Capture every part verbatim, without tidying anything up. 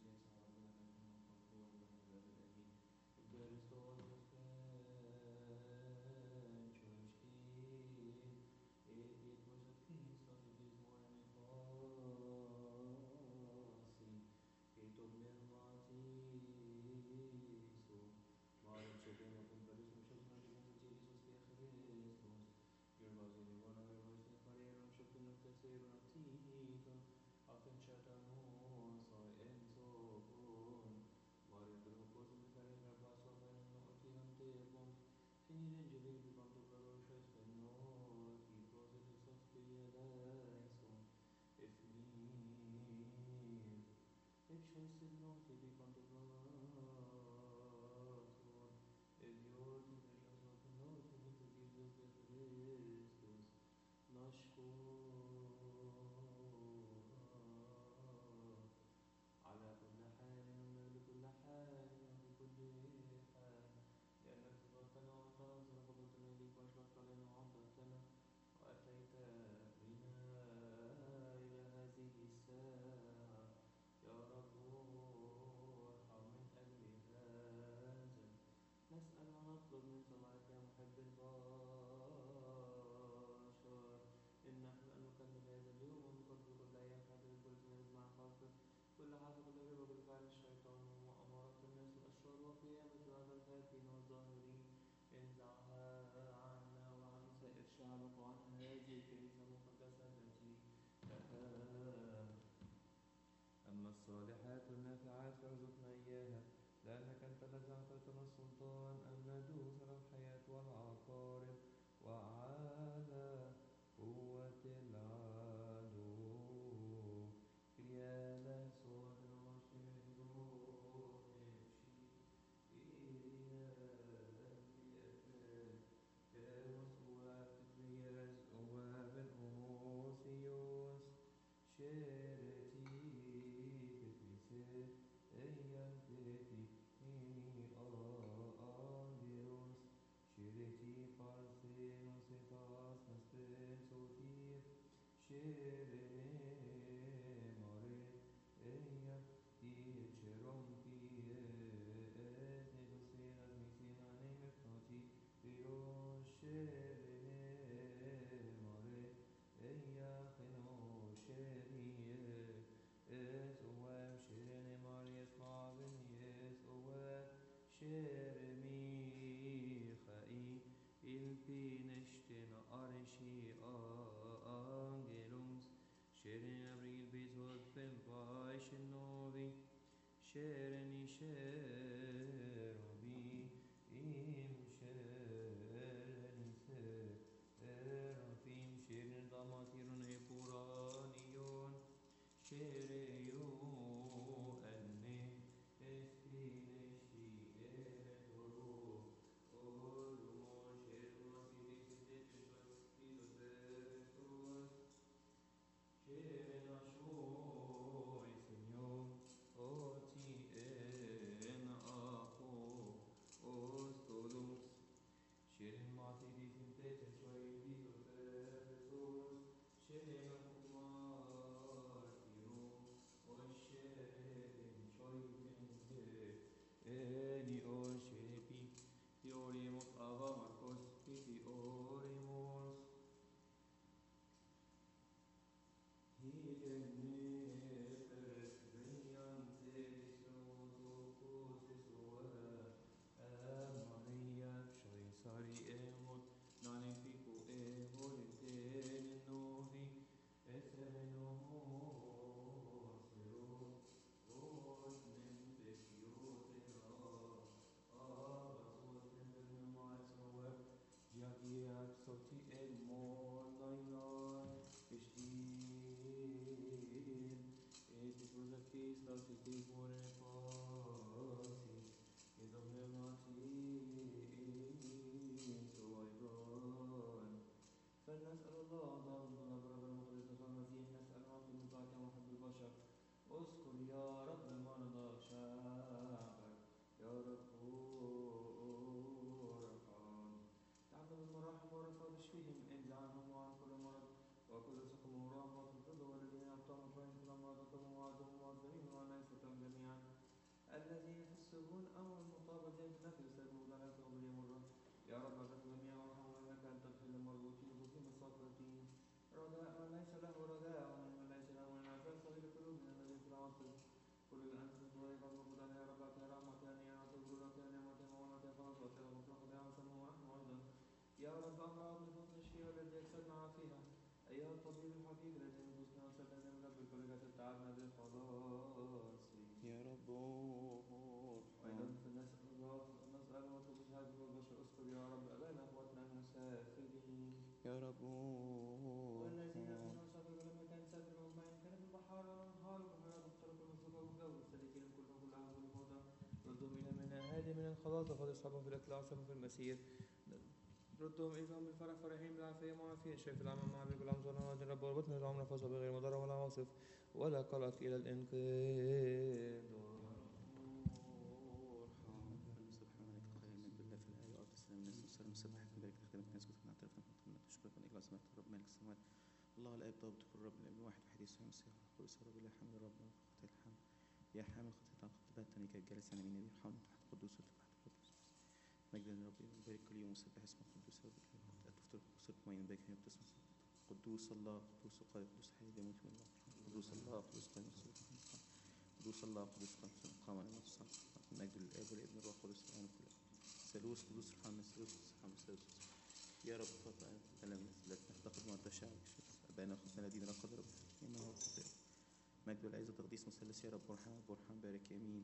أما الصالحات النافعات فارزقنا إياها، لأنك أنت الذي أعطيتنا السلطان أن ندوس على الحياة والعقارب وعلى قوة العدو. كرياليسون Il pinestena arshi angelums الذين في السجون أو المطابقين في النفي يستجيبون لنا كهم يمرون يا رب اغفر جميع وارحمنا إنك أنت الخير المربوطين بهم الساقطين رجاء من ليس له رجاء ومن ليس له من العفاف صغير قلوبنا الذي في العاصف كل الأنفس ويقظ وقدر يا رب يا رحمة يا نعمة برورة يا نعمة يا مولى يا فضل يا مطلق يا وسلم ونحن أيضا يا رب أمراض البطن الشفيع الذي يكسبنا عافية أيها الطبيب الحبيب الذي نفوسنا وسلمنا من رب الكل تعبنا بالخلاص يا رب وأيضا ارحم. فنسأل الله نسأل ونطلب شهادة البشر اذكر يا رب أبانا أخواتنا المسافرين يا رب والذين ارحم. أمنوا سافروا لما كان سافر مطمئن كان في البحار والأنهار والبحار مختلف المسلوك والجو السالكين كلهم كلهم والموتى ردهم إلى من هذه من الخلاص وقد أصحابهم في الأكل عصرهم في المسير ردهم إليهم بالفرح فرحين بالعافية معافين شايف العمى مع بك العمى ظلمات الرب وربطنا العمر فصل بغير مضر ولا عاصف ولا قلق إلى الإنقاذ فلنسبح ملك الخير من بالله في الآية أرض السلام الناس والسلام مسبحك مبارك نخدمك ناس كتب نعترف نحن تشكرك من إجلاس ملك الرب ملك السماوات الله الآب ضابط كل رب الابن واحد وحيد يسوع المسيح كل سر بالله حمد الرب خطية الحمد يا حامل خطية عن خطية التاني كالجالس على يمين الحمد تحت قدوس وتحت قدوس مجد للرب مبارك كل يوم وسبح اسمه قدوس رب تفتر قصر مين بك يوم تسمع قدوس الله قدوس القادر قدوس حي يموت من الله قدوس الله قدوس قادر قدوس الله قدوس قادر قام على المصطفى مجد للآب والابن والروح القدس الآن وكل ثالوث قدوس رحمة ثالوث رحمة ثالوث يا رب فضل ألم لا نعتقد مرضى شعبك أبانا خذنا الذين لا قدر إما هو الخطيئة مجد والعزة تقديس مثلث يا رب وارحم وارحم بارك يمين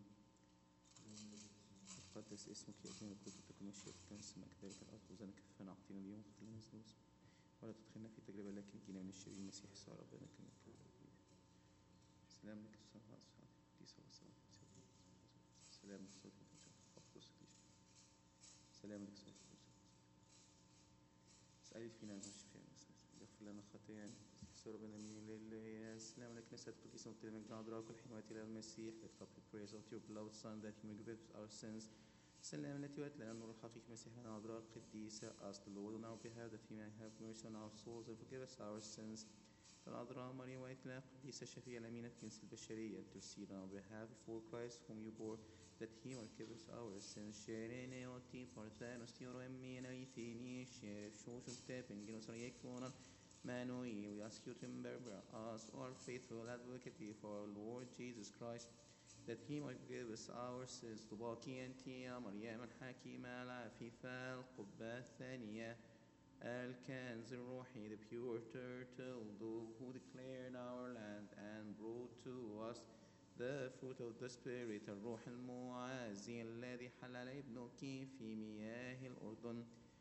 قدس اسمك يا ابن الكتب تكن مشيئتك كما السماء كذلك الأرض وزنا كفنا أعطينا اليوم اغفر لنا ذنوبنا ولا تدخلنا في تجربة لكن جينا من الشرير المسيح يسوع ربنا كما سلام لك الصلاة والسلام سلام لك سلام لك اسألي فينا المشفى يغفر لنا خطايانا يسوع ربنا من لله سلام لك نسأل قديس مقتدى من عذراء كل حين وأتي إلى المسيح lift up the praise of your beloved son that he may forgive our sins سلام التي وأتت لنا النور الحقيقي مسيحنا عذراء القديسة ask the Lord on our behalf that he may have mercy on our souls and forgive us our sins العذراء مريم وأتت لنا القديسة الشفيعة الأمينة الكنيسة البشرية intercede on our behalf before Christ whom you bore that he might forgive us our sins sherene oti porthanos tioro emmina ithini sher shoshun tepen ginos rayekfonan manoi we ask you to remember us our faithful advocate before our Lord Jesus Christ that he might forgive us our sins تباكي أنت يا مريم الحكيمة العفيفة القبة الثانية الكنز الروحي the pure turtle those who declared our land and brought to us the fruit of the Spirit الروح المعزي الذي حلل ابنك في مياه الأردن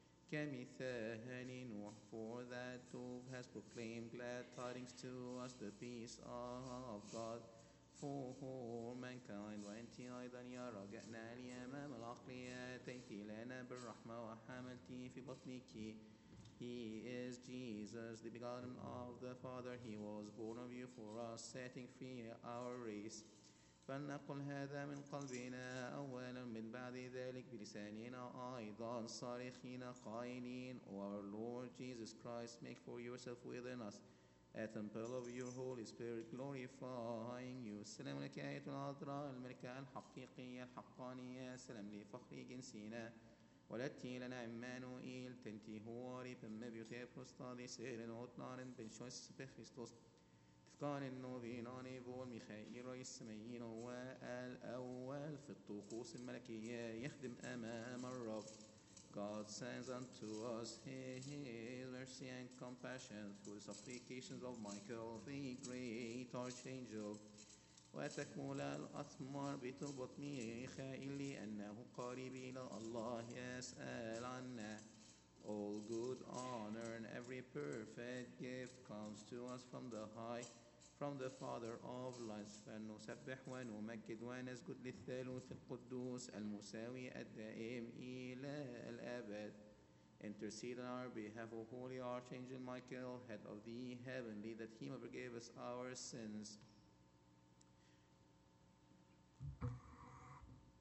كمثال نوح for that Tov has proclaimed glad tidings to us the peace of God for mankind وأنت أيضا يا رجعنا لي أمام العقلية أتيت لنا بالرحمة وحملت في بطنك He is Jesus, the begotten of the Father. He was born of you for us, setting free our race. فلنقل هذا من قلبنا أولا من بعد ذلك بلساننا أيضا صارخين قائلين O our Lord Jesus Christ, make for yourself within us a temple of your Holy Spirit, glorifying you. السلام لك يا أيتها العذراء الملكة الحقيقية الحقانية سلام لفخر جنسنا ولدتي لنا عمانوئيل تنتي هو ريبا بيوتي بروستادي سيرن وطنارن بن شويس بخريستوس تفكان النوفينان بول ميخائيل رئيس السمايين هو الأول في الطقوس الملكية يخدم أمام الرب God sends unto us his mercy and compassion through the supplications of Michael the great archangel وتكمل الأثمار بتربط ميخائيل لأنه قريب إلى الله يسأل عنا All good honor and every perfect gift comes to us from the high, from the Father of lights. فنسبح ونمجد ونسجد للثالوث القدوس المساوي الدائم إلى الأبد. Intercede on our behalf, O Holy Archangel Michael, head of the heavenly, that he may forgive us our sins.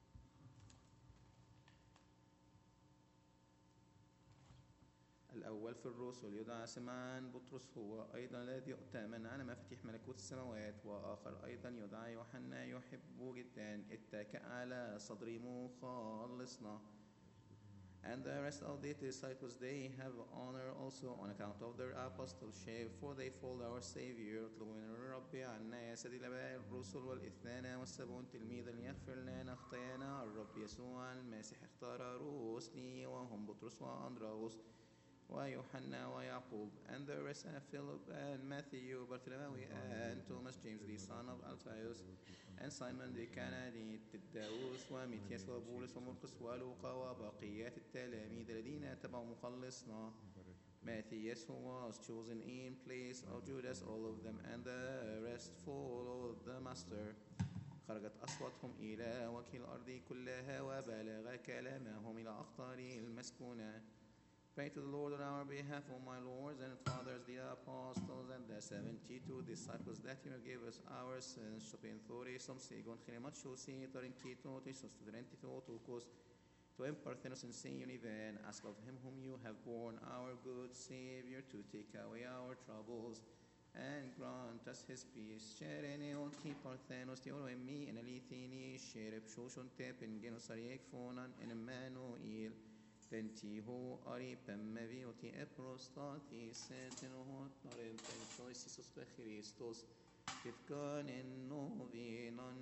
الأول الأول في الرسل يدعى سمعان بطرس هو أيضا الذي يؤتمن على مفاتيح ملكوت السماوات، وآخر أيضا يدعى يوحنا يحب جدا اتكأ على صدر مخلصنا. And the rest of the disciples, they have honor also on account of their apostleship, for they follow our Savior. اطلبوا من الرب عنا يا سيدي الآباء الرسل والاثنان والسبعون تلميذا ليغفر لنا خطايانا. الرب يسوع المسيح اختار رسلي وهم بطرس وأندراوس ويوحنا ويعقوب. And the rest are Philip and Matthew, Bartholomew and Thomas, James the son of Alphaeus, and Simon the Cananite, تداوس وميتياس وبولس ومرقس ولوقا وبقيات التلاميذ الذين تبعوا مخلصنا. Matthias, who was chosen in place of Judas, all of them, and the rest followed the master. خرجت أصواتهم إلى وجه الأرض كلها وبلغ كلامهم إلى أقطار المسكونة. Pray to the Lord on our behalf, O my lords and fathers, the apostles and the seventy-two disciples, that He may give us our sins. Shopinthori som sigon chinematchosi torintito tisos tudrentito tukos to imparthenos in sin univen. Ask of Him whom you have borne, our good Savior, to take away our troubles and grant us His peace. Sherene on ki parthenos tiolo emmi in alithini sherep shoshon tepin genosariek fonan in Emmanuel. Tentiho aripem vioti eprostati sentino tarem pensois Isus Christos tifkan in novinan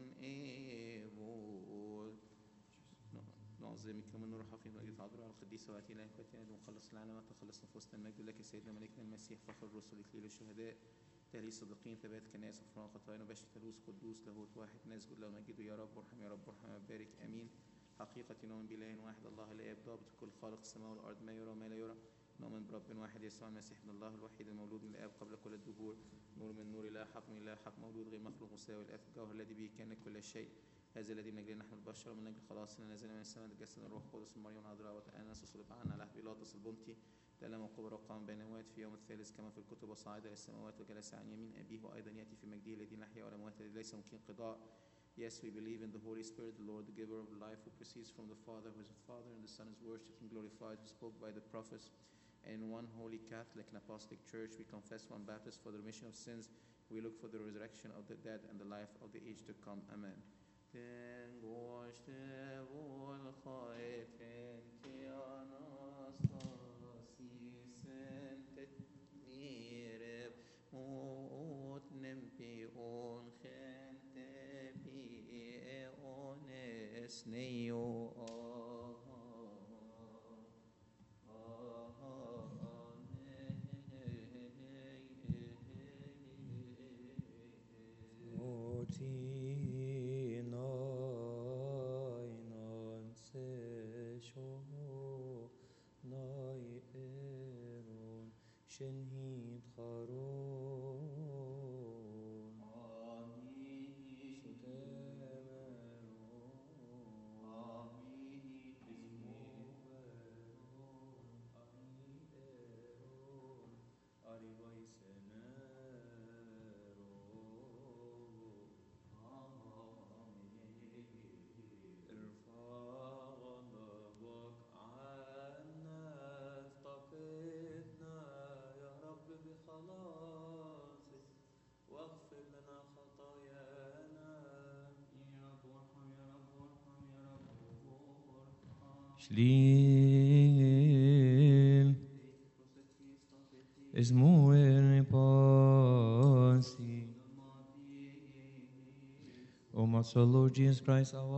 evol. نعظمك من روح في مجد عذراء القديسة وأتينا إخوتنا ونخلص العالم وتخلص نفوسنا. المجد لك سيدنا ملكنا المسيح فخر الرسل إكليل الشهداء تهليل الصديقين ثبات كنائس غفران خطايانا وبشر ثالوث قدوس لاهوت واحد نسجد له ونمجد يا رب ارحم يا رب ارحم وبارك امين. حقيقة نؤمن بإله واحد الله الآب ضابط كل خالق السماء والأرض ما يرى وما لا يرى. نؤمن برب واحد يسوع المسيح ابن الله الوحيد المولود من الآب قبل كل الدهور نور من نور لا حق من لا حق مولود غير مخلوق مساوي الآب الجوهر الذي به كان كل شيء. هذا الذي من أجله نحن البشر ومن أجل خلاصنا نزل من السماء تجسد الروح القدس من مريم العذراء وتأنس وصلب عنا على بيلاطس البنطي تألم وقبر وقام بين الأموات في يوم الثالث كما في الكتب وصعد إلى السماوات وجلس عن يمين أبيه وأيضا يأتي في مجده الذي نحيا والأموات الذي ليس ممكن قضاء. Yes, we believe in the Holy Spirit, the Lord, the giver of life, who proceeds from the Father, who is the Father, and the Son is worshipped and glorified, who spoke by the prophets. And in one holy Catholic and Apostolic Church, we confess one baptism for the remission of sins. We look for the resurrection of the dead and the life of the age to come. Amen. شنهيد خارون آمين ستامرون آمين أريباي سنارون ارفع غضبك عنا افتقدنا يا رب بخلاصك واغفر لنا خطايانا. يا رب وارحم يا رب وارحم يا رب وارحم. Schlim Esmuer Pasi. O my soul, Lord Jesus Christ, our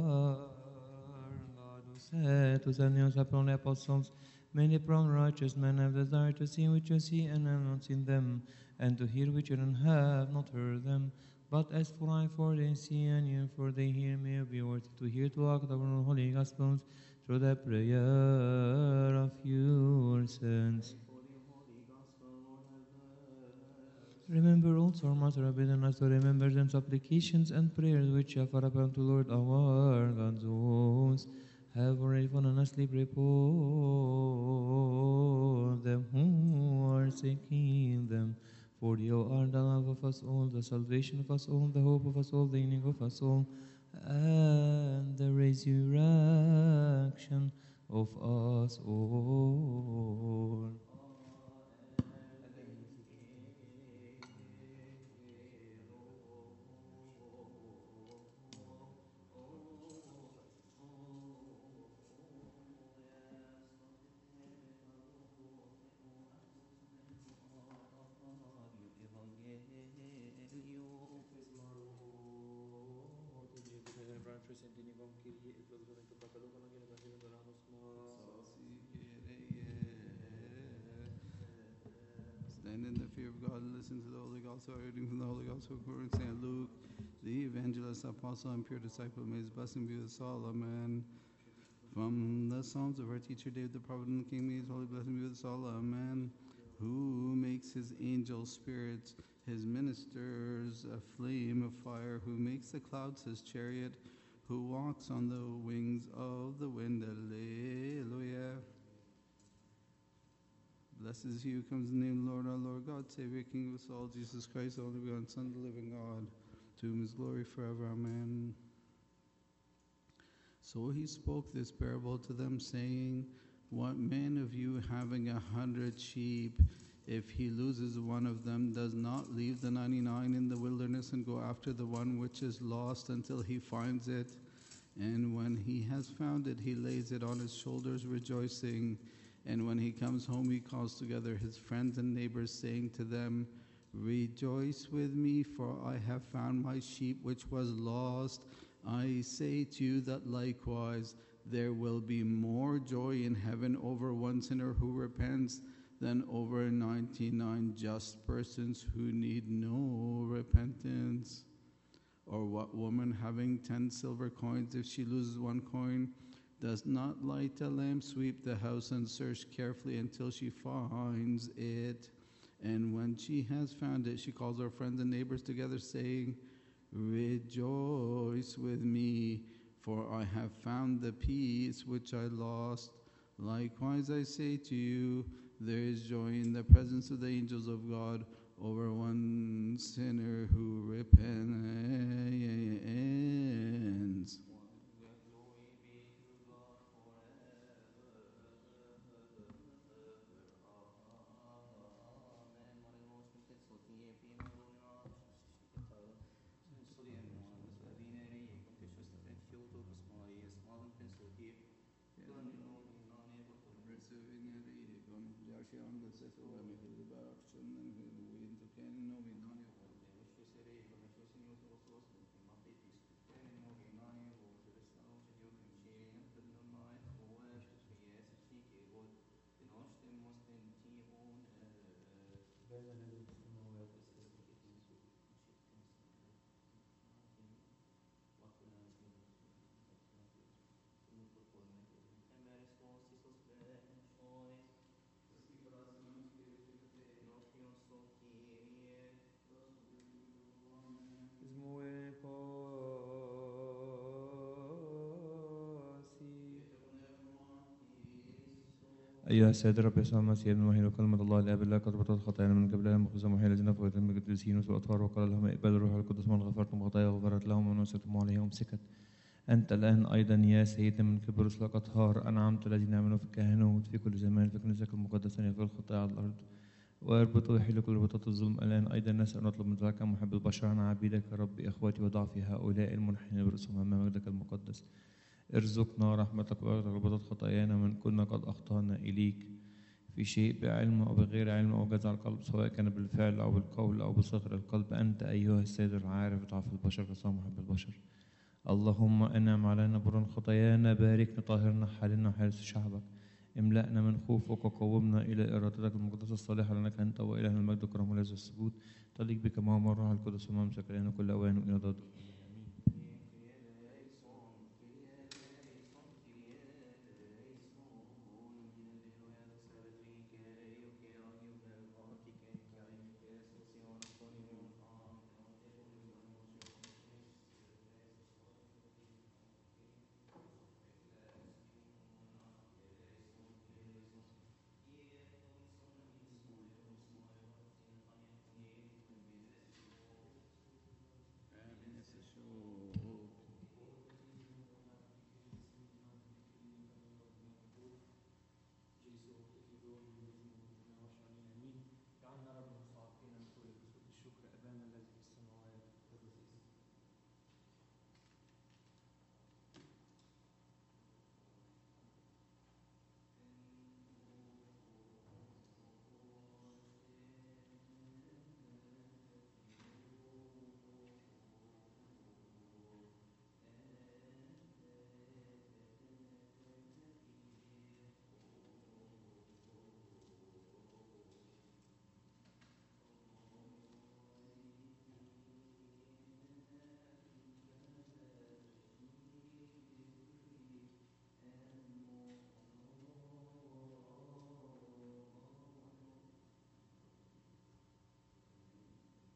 God, who said to send us upon the apostles, many prone righteous men have desired to see which you see and have not seen them, and to hear which you have not heard them. But as for I, for they see, and you, for they hear, may you be worthy to hear to act upon holy gospels through the prayer of your sons. Remember also our Master forbidden us to remember them supplications and prayers which have far upon to Lord our God, those have already fallen asleep. Repose them who are seeking them. For you are the love of us all, the salvation of us all, the hope of us all, the healing of us all, and the resurrection of us all. nostri sentini con Kyrie et locutor et peccato con la chiesa per doramus Stand in the fear of God and listen to the Holy Gospel, reading from the Holy Gospel according to Saint Luke, the evangelist, apostle, and pure disciple. May his blessing be with us all. Amen. From the Psalms of our teacher David the prophet and the King, may his holy blessing be with us all. Amen. Who makes his angel spirits, his ministers a flame of fire, who makes the clouds his chariot, who walks on the wings of the wind. Alleluia. Blessed is he who comes in the name of the Lord, our Lord God, Savior, King of us all, Jesus Christ, the only begotten Son of the living God, to whom is glory forever. Amen. So he spoke this parable to them, saying, what man of you, having a hundred sheep, if he loses one of them, does not leave the ninety-nine in the wilderness and go after the one which is lost until he finds it? And when he has found it, he lays it on his shoulders, rejoicing. And when he comes home, he calls together his friends and neighbors, saying to them, rejoice with me, for I have found my sheep which was lost. I say to you that likewise there will be more joy in heaven over one sinner who repents than over ninety-nine just persons who need no repentance. Or what woman, having ten silver coins, if she loses one coin, does not light a lamp, sweep the house, and search carefully until she finds it? And when she has found it, she calls her friends and neighbors together, saying, rejoice with me, for I have found the piece which I lost. Likewise, I say to you, there is joy in the presence of the angels of God over one sinner who repents. أيها السيد رب يسوع المسيح الموحد وكلمة الله الآب الله قد بطلت خطايانا من قبل المخزى محيي الذين فوتهم من القديسين والأطهار وقال لهم اقبلوا الروح القدس من غفرتم خطايا وغفرت لهم ونصرتم عليهم سكت. أنت الآن أيضا يا سيدنا من كبر رسلك أطهار أنعمت الذين آمنوا في الكهنوت في كل زمان في كنيستك المقدسة يغفر الخطايا على الأرض ويربط ويحل كل ربطات الظلم. الآن أيضا نسأل نطلب من ذلك محب البشر عن عبيدك يا رب إخوتي وضعفي هؤلاء المنحنين برؤوسهم أمام مجدك المقدس. ارزقنا رحمتك وأغفر ربطات خطايانا من كنا قد أخطأنا إليك في شيء بعلم أو بغير علم أو جزع القلب، سواء كان بالفعل أو بالقول أو بصغر القلب. أنت أيها السيد العارف ضعف البشر كصام محب البشر. اللهم انعم علينا برا خطايانا، باركنا طاهرنا حالنا وحارس شعبك، املأنا من خوفك وقومنا إلى إرادتك المقدسة الصالحة لأنك أنت وإلهنا المجد والكرم والعز والسجود تليق بك مع الروح القدس وممسك لنا كل أوان وإلى ضد.